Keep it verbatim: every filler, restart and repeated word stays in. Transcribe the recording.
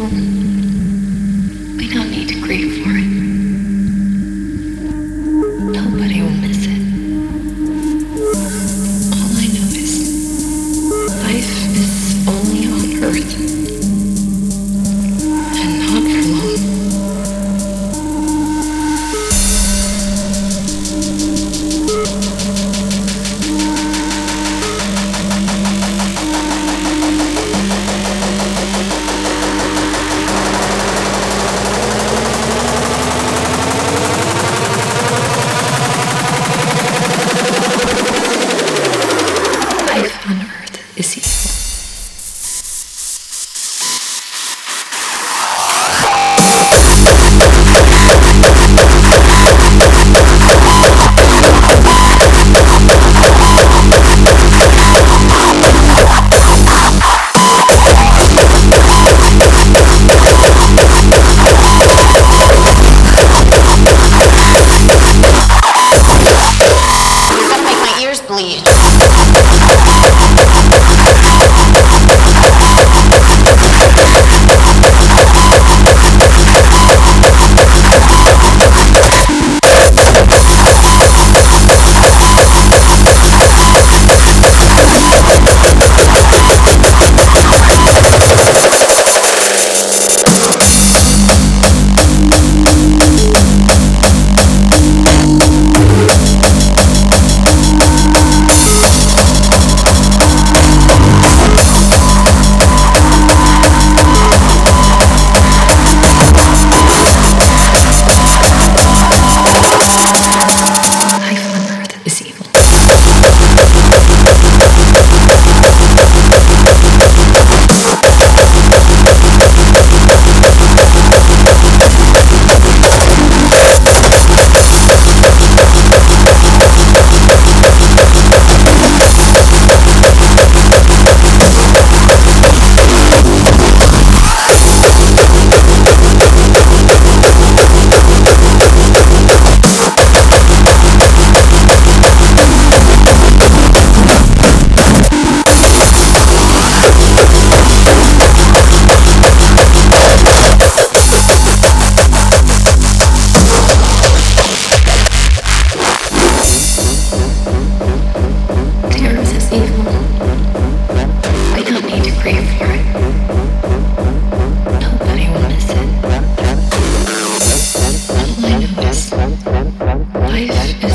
evil. We don't need to grieve for it. Nobody will miss it. All I know is life is only on Earth. And not for long. Life on Earth is evil. You're gonna make my ears bleed. Life on Earth is evil. The Earth is evil. We don't need to grieve for it. Nobody will miss it. All I know is life is